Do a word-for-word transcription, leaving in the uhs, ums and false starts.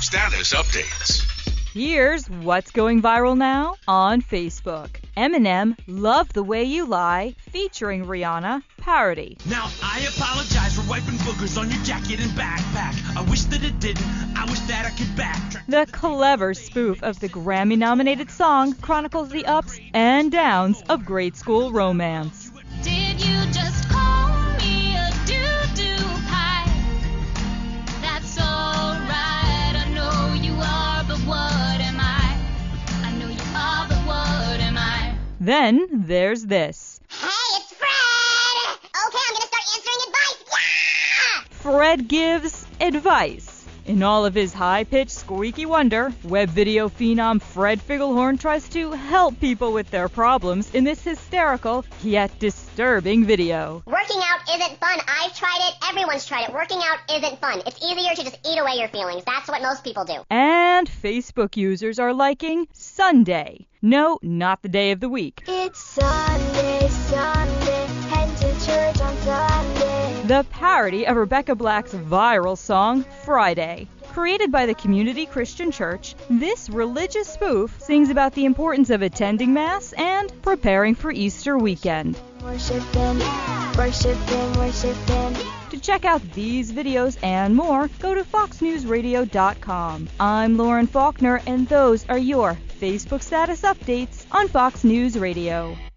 status updates. Here's what's going viral now on Facebook. Eminem, Love the Way You Lie, featuring Rihanna, parody. Now I apologize for wiping boogers on your jacket and backpack. I wish that it didn't. I wish that I could backtrack. The clever spoof of the Grammy-nominated song chronicles the ups and downs of grade school romance. Did you just call me a doo-doo pie? That's alright, I know you are, but what am I? I know you are, but what am I? Then there's this. Hey, it's Fred! Okay, I'm gonna start answering advice. Yeah! Fred gives advice. In all of his high-pitched squeaky wonder, web video phenom Fred Figglehorn tries to help people with their problems in this hysterical yet disturbing video. Working out isn't fun. I've tried it. Everyone's tried it. Working out isn't fun. It's easier to just eat away your feelings. That's what most people do. And Facebook users are liking Sunday. No, not the day of the week. It's Sunday, Sunday, head to church on Sunday. The parody of Rebecca Black's viral song, Friday. Created by the Community Christian Church, this religious spoof sings about the importance of attending Mass and preparing for Easter weekend. Worshiping, worshiping, worshiping. To check out these videos and more, go to fox news radio dot com. I'm Lauren Faulkner, and those are your Facebook status updates on Fox News Radio.